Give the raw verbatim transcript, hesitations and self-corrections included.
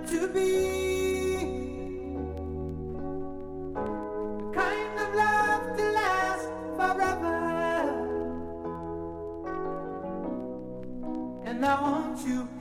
to be the kind of love to last forever. And I want you